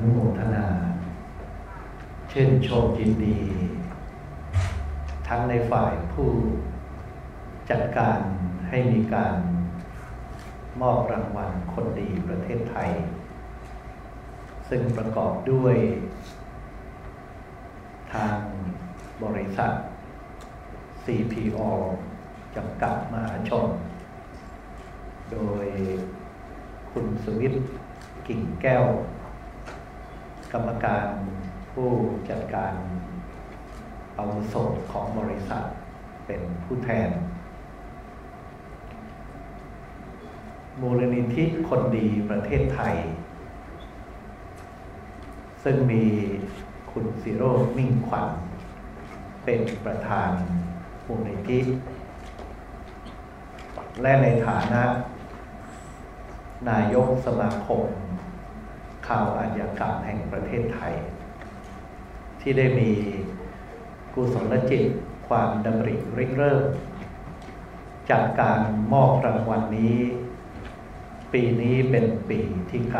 นุโมทนาชื่นชมยินดีทั้งในฝ่ายผู้จัดการให้มีการมอบรางวัลคนดีประเทศไทยซึ่งประกอบด้วยทางบริษัท CPO จำกัดมหาชนโดยคุณสุวิทย์กิ่งแก้วกรรมการผู้จัดการอาวุโสของบริษัทเป็นผู้แทนมูลนิธิคนดีประเทศไทยซึ่งมีคุณศิโรจน์มิ่งขวัญเป็นประธานมูลนิธิและในฐานะนายกสมาคมข่าวอาชญากรรมแห่งประเทศไทยที่ได้มีกุศลจิตความดำริริเริ่มจัดการมอบรางวัลนี้ปีนี้เป็นปีที่9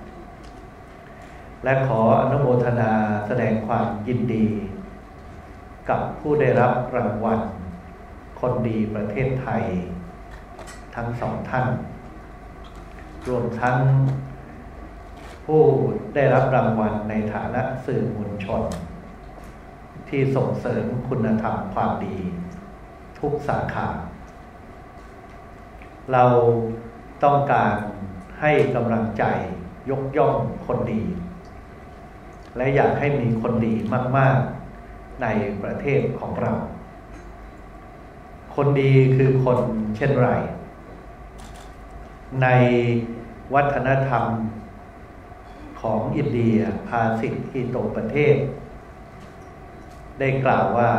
และขออนุโมทนาแสดงความยินดีกับผู้ได้รับรางวัลคนดีประเทศไทยทั้ง2ท่านรวมทั้งผู้ได้รับรางวัลในฐานะสื่อมวลชนที่ส่งเสริมคุณธรรมความดีทุกสาขาเราต้องการให้กำลังใจยกย่องคนดีและอยากให้มีคนดีมากๆในประเทศของเราคนดีคือคนเช่นไรในวัฒนธรรมของอินเดียภาษิตอิโตประเทศได้กล่าวว่า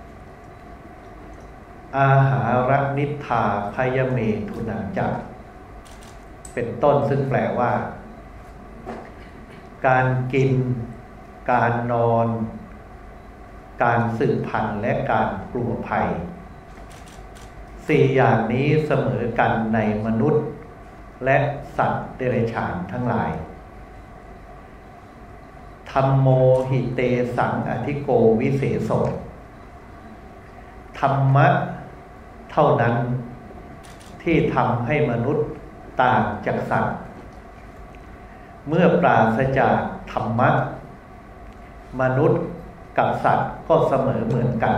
อาหารนิทาพยเมทุนังจักเป็นต้นซึ่งแปลว่าการกินการนอนการสืบพันธุ์และการกลัวภัย4อย่างนี้เสมอกันในมนุษย์และสัตว์เดรัจฉานทั้งหลายธัมโมหิเตสังอธิโกวิเศโสธรรมะเท่านั้นที่ทำให้มนุษย์ต่างจากสัตว์เมื่อปราศจากธรรมะมนุษย์กับสัตว์ก็เสมอเหมือนกัน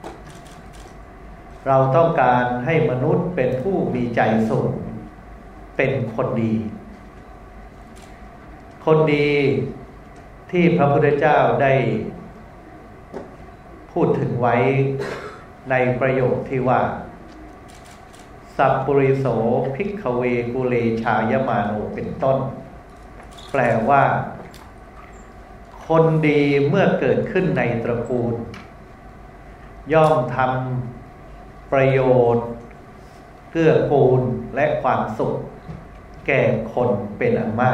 เราต้องการให้มนุษย์เป็นผู้มีใจสูงเป็นคนดีคนดีที่พระพุทธเจ้าได้พูดถึงไว้ในประโยคที่ว่าสัพปุริโสภิกขเวกุเลชายมาโนเป็นต้นแปลว่าคนดีเมื่อเกิดขึ้นในตระกูลย่อมทำประโยชน์เกื้อกูลและความสุขแก่คนเป็นอันมาก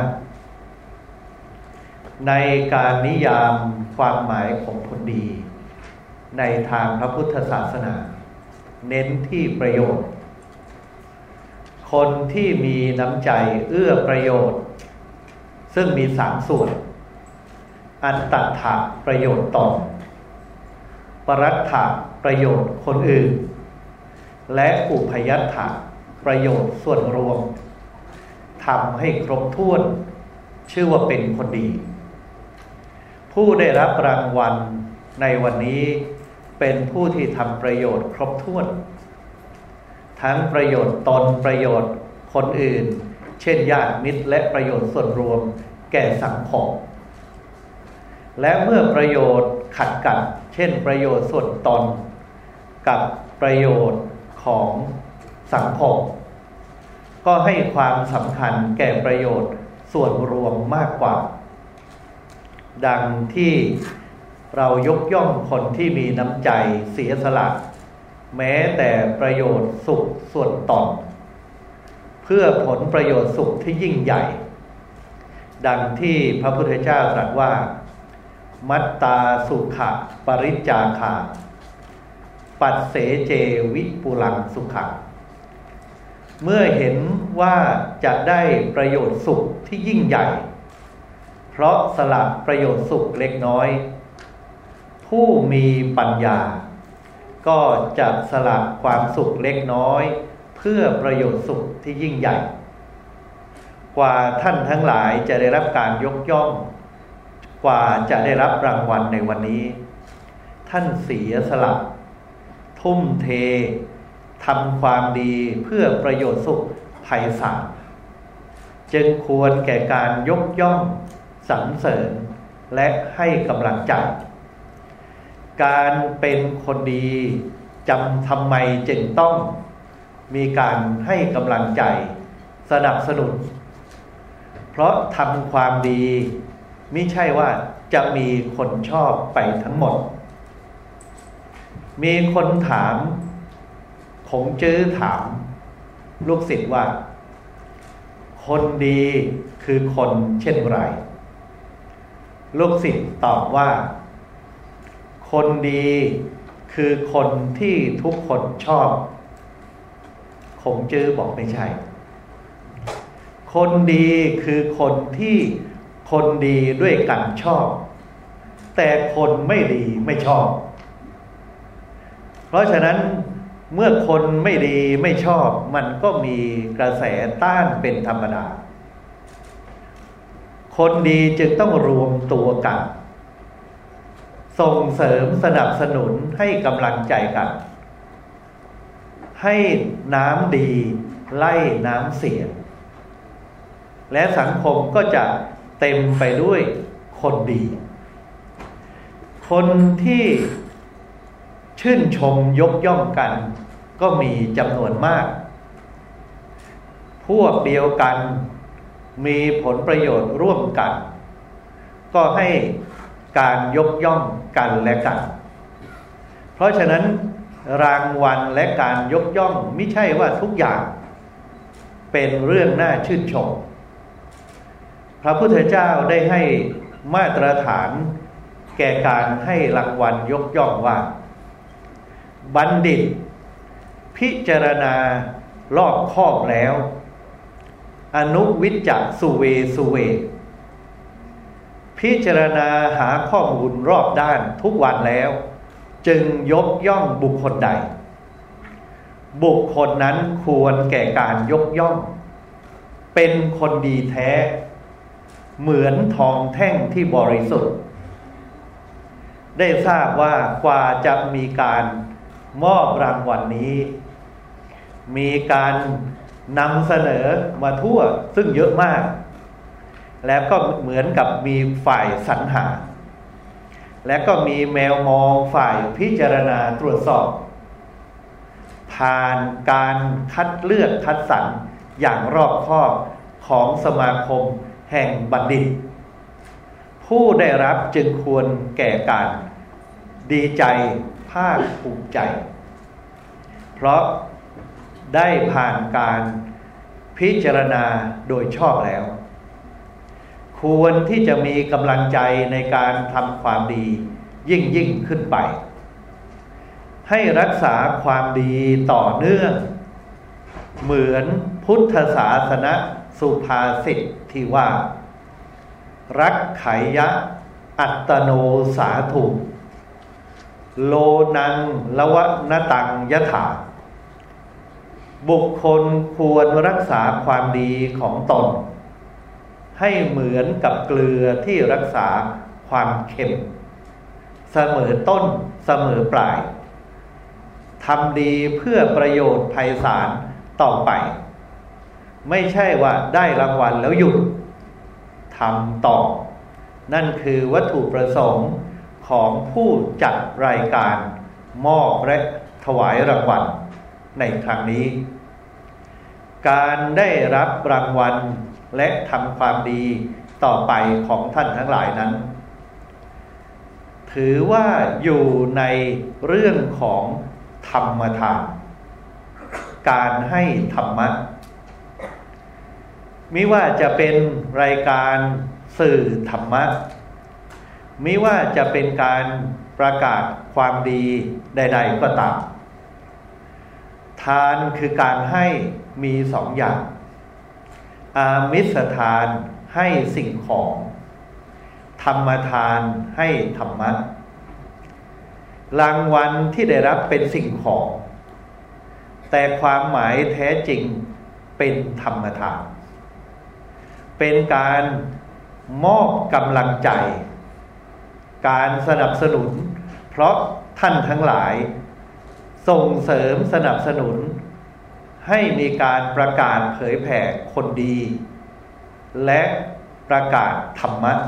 ในการนิยามความหมายของคนดีในทางพระพุทธศาสนาเน้นที่ประโยชน์คนที่มีน้ำใจเอื้อประโยชน์ซึ่งมี3ส่วนอัตถะประโยชน์ตนปรัตถะประโยชน์คนอื่นและอุพยัตถะประโยชน์ส่วนรวมทำให้ครบถ้วนชื่อว่าเป็นคนดีผู้ได้รับรางวัลในวันนี้เป็นผู้ที่ทำประโยชน์ครบถ้วนทั้งประโยชน์ตนประโยชน์คนอื่นเช่นญาติมิตรและประโยชน์ส่วนรวมแก่สังคมและเมื่อประโยชน์ขัดกันเช่นประโยชน์ส่วนตนกับประโยชน์ของสังคมก็ให้ความสำคัญแก่ประโยชน์ส่วนรวมมากกว่าดังที่เรายกย่องคนที่มีน้ำใจเสียสละแม้แต่ประโยชน์สุขส่วนตนเพื่อผลประโยชน์สุขที่ยิ่งใหญ่ดังที่พระพุทธเจ้าตรัสว่ามัตตาสุขะปริจจาคาปัสเสเจวิปุลังสุขะเมื่อเห็นว่าจะได้ประโยชน์สุขที่ยิ่งใหญ่ พเพราะสละประโยชน์สุขเล็กน้อยผู้มีปัญญาก็จะสละความสุขเล็กน้อยเพื่อประโยชน์สุขที่ยิ่งใหญ่กว่าท่านทั้งหลายจะได้รับการยกย่องกว่าจะได้รับรางวัลในวันนี้ท่านเสียสละทุ่มเททำความดีเพื่อประโยชน์สุขไพศาลจึงควรแก่การยกย่องสรรเสริญและให้กำลังใจการเป็นคนดีทำไมจึงต้องมีการให้กำลังใจสนับสนุนเพราะทำความดีไม่ใช่ว่าจะมีคนชอบไปทั้งหมดมีคนถามคงจื้อถามลูกศิษย์ว่าคนดีคือคนเช่นไรลูกศิษย์ตอบว่าคนดีคือคนที่ทุกคนชอบคงจื้อบอกไม่ใช่คนดีคือคนที่คนดีด้วยกันชอบแต่คนไม่ดีไม่ชอบเพราะฉะนั้นเมื่อคนไม่ดีไม่ชอบมันก็มีกระแสต้านเป็นธรรมดาคนดีจึงต้องรวมตัวกันส่งเสริมสนับสนุนให้กำลังใจกันให้น้ำดีไล่น้ำเสียและสังคมก็จะเต็มไปด้วยคนดีคนที่ชื่นชมยกย่องกันก็มีจำนวนมากพวกเดียวกันมีผลประโยชน์ร่วมกันก็ให้การยกย่องกันและกันเพราะฉะนั้นรางวัลและการยกย่องไม่ใช่ว่าทุกอย่างเป็นเรื่องน่าชื่นชมพระพุทธเจ้าได้ให้มาตรฐานแก่การให้รางวัลยกย่องว่าบัณฑิตพิจารณารอบคอบแล้วอนุวิจจะสุเวสุเวพิจารณาหาข้อมูลรอบด้านทุกวันแล้วจึงยกย่องบุคคลใดบุคคลนั้นควรแก่การยกย่องเป็นคนดีแท้เหมือนทองแท่งที่บริสุทธิ์ได้ทราบว่ากว่าจะมีการมอบรางวัลนี้มีการนำเสนอมาทั่วซึ่งเยอะมากแล้วก็เหมือนกับมีฝ่ายสรรหาและก็มีแมวมองฝ่ายพิจารณาตรวจสอบผ่านการคัดเลือกคัดสรรอย่างรอบคอบของสมาคมแห่งบัณฑิตผู้ได้รับจึงควรแก่การดีใจภาคภูมิใจเพราะได้ผ่านการพิจารณาโดยชอบแล้วควรที่จะมีกำลังใจในการทำความดียิ่งขึ้นไปให้รักษาความดีต่อเนื่องเหมือนพุทธศาสนสุภาษิตที่ว่ารักไขยะอัตตโนสาธุโลนังละวะนตังยถาบุคคลควรรักษาความดีของตนให้เหมือนกับเกลือที่รักษาความเค็มเสมอต้นเสมอปลายทำดีเพื่อประโยชน์ไพศาลต่อไปไม่ใช่ว่าได้รางวัลแล้วหยุดทำต่อนั่นคือวัตถุประสงค์ของผู้จัดรายการมอบและถวายรางวัลในครั้งนี้การได้รับรางวัลและทำความดีต่อไปของท่านทั้งหลายนั้นถือว่าอยู่ในเรื่องของธรรมทานการให้ธรรมะมิว่าจะเป็นรายการสื่อธรรมะมิว่าจะเป็นการประกาศความดีใดๆก็ตามทานคือการให้มีสองอย่างอามิสทานให้สิ่งของรรมทานให้ธรรมะรางวัลที่ได้รับเป็นสิ่งของแต่ความหมายแท้จริงเป็นธรรมทานเป็นการมอบกำลังใจการสนับสนุนเพราะท่านทั้งหลายส่งเสริมสนับสนุนให้มีการประกาศเผยแผ่คนดีและประกาศธรรมะ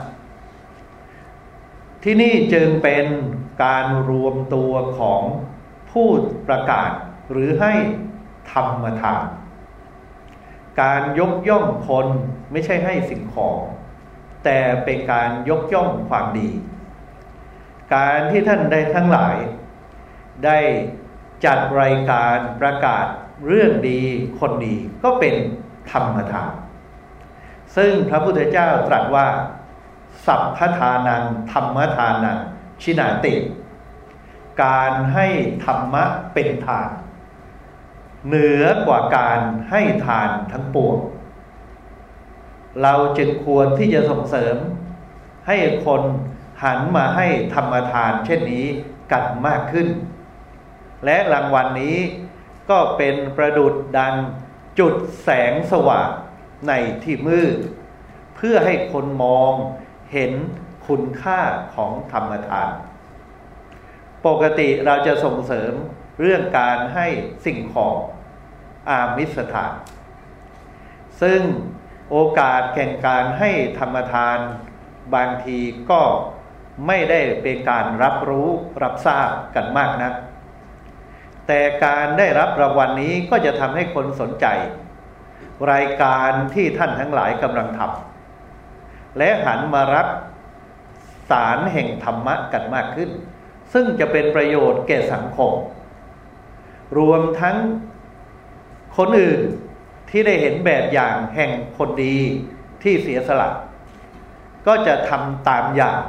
ที่นี่จึงเป็นการรวมตัวของผู้ประกาศหรือให้ธรรมทานการยกย่องคนไม่ใช่ให้สิ่งของแต่เป็นการยกย่องความดีการที่ท่านได้ทั้งหลายได้จัดรายการประกาศเรื่องดีคนดีก็เป็นธรรมทานซึ่งพระพุทธเจ้าตรัสว่าสัพพทานังธรรมทานังชินาติการให้ธรรมะเป็นทานเหนือกว่าการให้ทานทั้งปวงเราจึงควรที่จะส่งเสริมให้คนหันมาให้ธรรมทานเช่นนี้กันมากขึ้นและรางวัลนี้ก็เป็นประดุจดังจุดแสงสว่างในที่มืดเพื่อให้คนมองเห็นคุณค่าของธรรมทานปกติเราจะส่งเสริมเรื่องการให้สิ่งของอามิสทานซึ่งโอกาสแห่งการให้ธรรมทานบางทีก็ไม่ได้เป็นการรับรู้รับทราบกันมากนักแต่การได้รับรางวัลนี้ก็จะทำให้คนสนใจรายการที่ท่านทั้งหลายกำลังทำและหันมารับสารแห่งธรรมะกันมากขึ้นซึ่งจะเป็นประโยชน์แก่สังคมรวมทั้งคนอื่นที่ได้เห็นแบบอย่างแห่งคนดีที่เสียสละก็จะทำตามอย่าง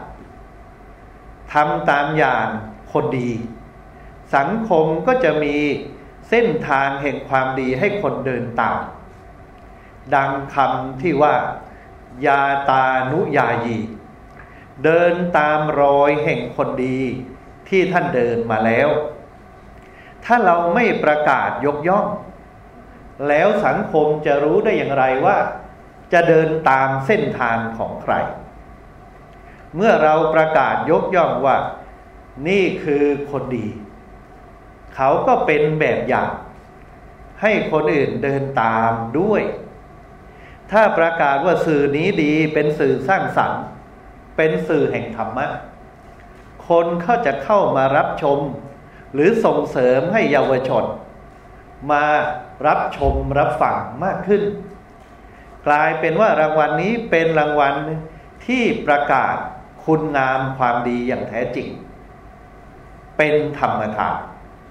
คนดีสังคมก็จะมีเส้นทางแห่งความดีให้คนเดินตามดังคำที่ว่ายาตานุยายีเดินตามรอยแห่งคนดีที่ท่านเดินมาแล้วถ้าเราไม่ประกาศยกย่องแล้วสังคมจะรู้ได้อย่างไรว่าจะเดินตามเส้นทางของใครเมื่อเราประกาศยกย่องว่านี่คือคนดีเขาก็เป็นแบบอย่างให้คนอื่นเดินตามด้วยถ้าประกาศว่าสื่อนี้ดีเป็นสื่อสร้างสรรค์เป็นสื่อแห่งธรรมะคนเขาจะเข้ามารับชมหรือส่งเสริมให้เยาวชนมารับชมรับฟังมากขึ้นกลายเป็นว่ารางวัลนี้เป็นรางวัลที่ประกาศคุณงามความดีอย่างแท้จริงเป็นธรรมทาน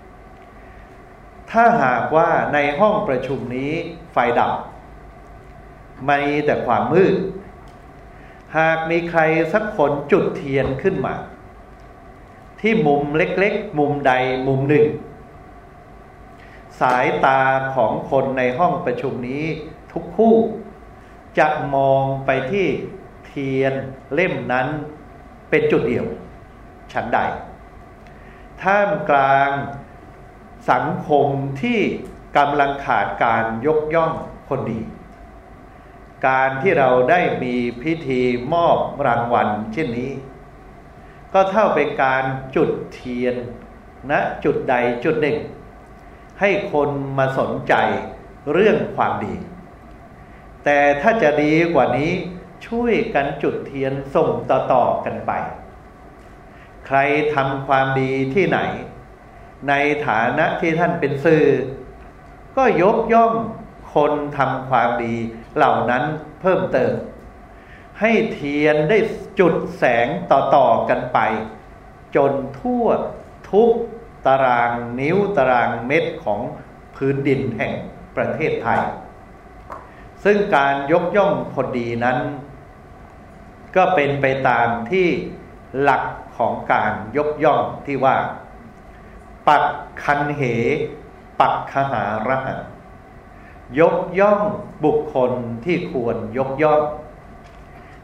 ถ้าหากว่าในห้องประชุมนี้ไฟดับมีแต่ความมืดหากมีใครสักคนจุดเทียนขึ้นมาที่มุมเล็กๆมุมใดมุมหนึ่งสายตาของคนในห้องประชุมนี้ทุกคู่จะมองไปที่เทียนเล่มนั้นเป็นจุดเดียวฉันใดท่ามกลางสังคมที่กำลังขาดการยกย่องคนดีการที่เราได้มีพิธีมอบรางวัลเช่นนี้ก็เท่าเป็นการจุดเทียนณจุดใดจุดหนึ่งให้คนมาสนใจเรื่องความดีแต่ถ้าจะดีกว่านี้ช่วยกันจุดเทียนส่งต่อๆกันไปใครทำความดีที่ไหนในฐานะที่ท่านเป็นสื่อก็ยกย่องคนทำความดีเหล่านั้นเพิ่มเติมให้เทียนได้จุดแสงต่อๆกันไปจนทั่วทุกตารางนิ้วตารางเม็ดของพื้นดินแห่งประเทศไทยซึ่งการยกย่องคนดีนั้นก็เป็นไปตามที่หลักของการยกย่องที่ว่าปักคันเหปักขหาระหะยกย่องบุคคลที่ควรยกย่อง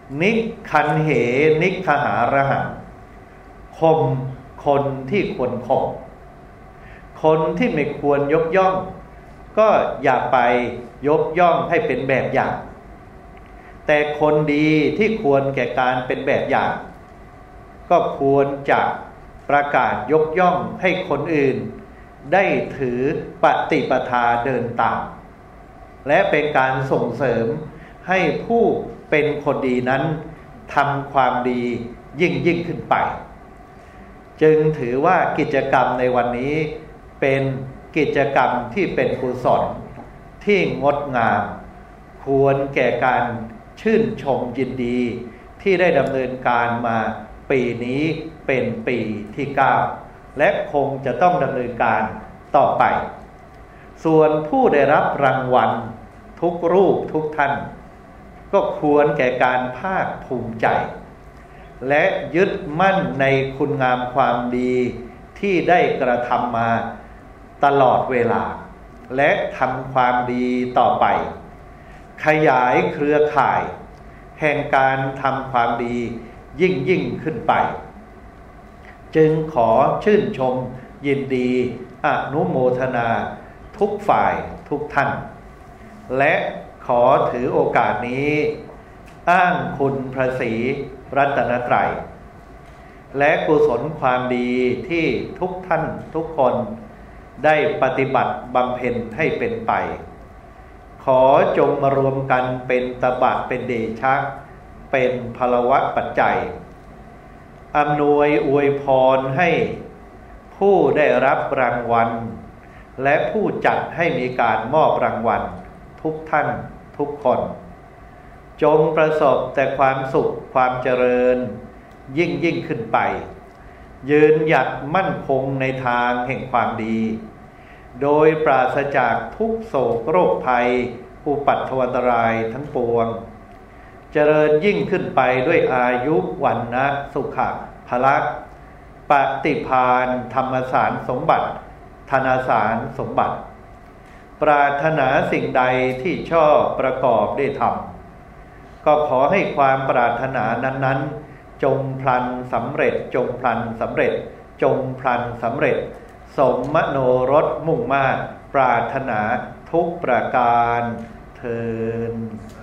นิคันเหนิคหาระหังข่มคนที่ควรข่มคนที่ไม่ควรยกย่องก็อย่าไปยกย่องให้เป็นแบบอย่างแต่คนดีที่ควรแก่การเป็นแบบอย่างก็ควรจะประกาศยกย่องให้คนอื่นได้ถือปฏิปทาเดินตามและเป็นการส่งเสริมให้ผู้เป็นคนดีนั้นทำความดียิ่งขึ้นไปจึงถือว่ากิจกรรมในวันนี้เป็นกิจกรรมที่เป็นกุศลที่งดงามควรแก่การชื่นชมยินดีที่ได้ดำเนินการมาปีนี้เป็นปีที่9และคงจะต้องดำเนินการต่อไปส่วนผู้ได้รับรางวัลทุกรูปทุกท่านก็ควรแก่การภาคภูมิใจและยึดมั่นในคุณงามความดีที่ได้กระทำมาตลอดเวลาและทำความดีต่อไปขยายเครือข่ายแห่งการทำความดียิ่งขึ้นไปจึงขอชื่นชมยินดีอนุโมทนาทุกฝ่ายทุกท่านและขอถือโอกาสนี้อ้างคุณพระศรีรัตนตรัยและกุศลความดีที่ทุกท่านทุกคนได้ปฏิบัติบำเพ็ญให้เป็นไปขอจงมารวมกันเป็นตบะเป็นเดชะเป็นพลวะปัจจัยอำนวยอวยพรให้ผู้ได้รับรางวัลและผู้จัดให้มีการมอบรางวัลทุกท่านทุกคนจงประสบแต่ความสุขความเจริญยิ่งขึ้นไปยืนหยัดมั่นคงในทางแห่งความดีโดยปราศจากทุกโศกโรคภัยอุปัตถวันตรายทั้งปวงเจริญยิ่งขึ้นไปด้วยอายุวันนะสุขะพละปฏิภาณธรรมสารสมบัติธนสารสมบัติปรารถนาสิ่งใดที่ชอบประกอบได้ทำก็ขอให้ความปรารถนานั้นจงพลันสำเร็จจงพลันสำเร็จจงพลันสำเร็จสมมโนรสมุ่งมา่ปรารถนาทุกประการเทอญ